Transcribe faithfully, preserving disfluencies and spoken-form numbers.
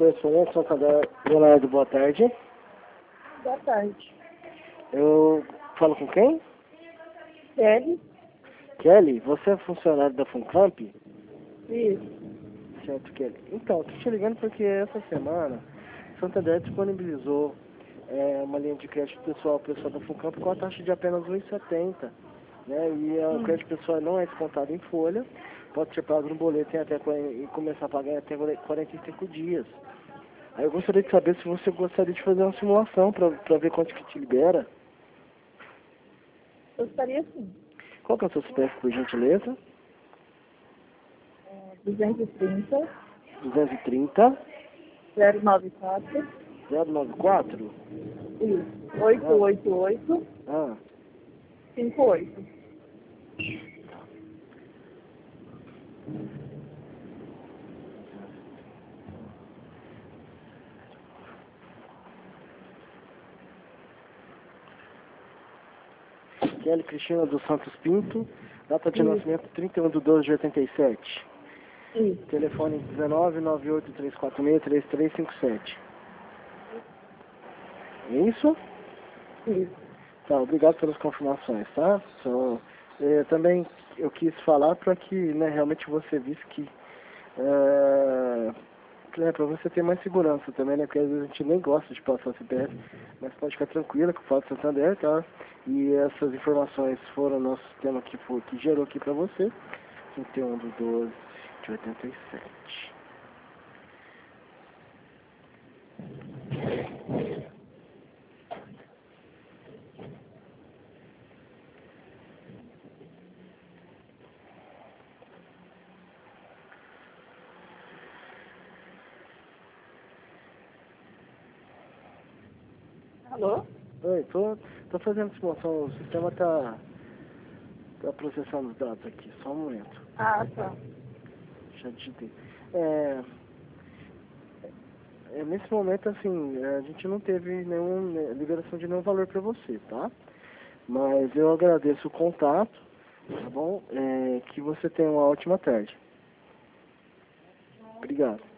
correspondente Santander, Leonardo, boa tarde. Boa tarde. Eu falo com quem? Kelly? Kelly, você é funcionário da Funcamp? Isso. Certo, Kelly. Então, estou te ligando porque essa semana Santander disponibilizou é, uma linha de crédito pessoal pessoal da Funcamp com a taxa de apenas um vírgula setenta, né? E a, hum. o crédito pessoal não é descontado em folha, pode ser pago no boleto e, até, e começar a pagar em até quarenta e cinco dias. Aí eu gostaria de saber se você gostaria de fazer uma simulação para ver quanto que te libera. Gostaria sim. Qual que é o seu C P F, por gentileza? É, duzentos e trinta. duzentos e trinta. zero nove quatro. zero nove quatro? Isso. oito oito oito. Ah. cinco oito. Kelly Cristina dos Santos Pinto, data de Isso. nascimento trinta e um de doze de oitenta e sete. Isso. Telefone dezenove, nove oito três quatro seis, três três cinco sete. É isso? Isso. Tá, obrigado pelas confirmações, tá? Só, é, também eu quis falar para que, né, realmente você visse que é, é para você ter mais segurança também, né? Porque às vezes a gente nem gosta de passar C P F, mas pode ficar tranquila que o Fato Santander, tá? E essas informações foram o nosso sistema que, foi, que gerou aqui para você, trinta e um de doze de oitenta e sete. Alô? Oi, tô, tô fazendo simulação, o sistema tá, tá processando os dados aqui, só um momento. Ah, tá. Já digitei. É, é, nesse momento, assim, a gente não teve nenhuma liberação de nenhum valor para você, tá? Mas eu agradeço o contato, tá bom? É, que você tenha uma ótima tarde. Obrigado.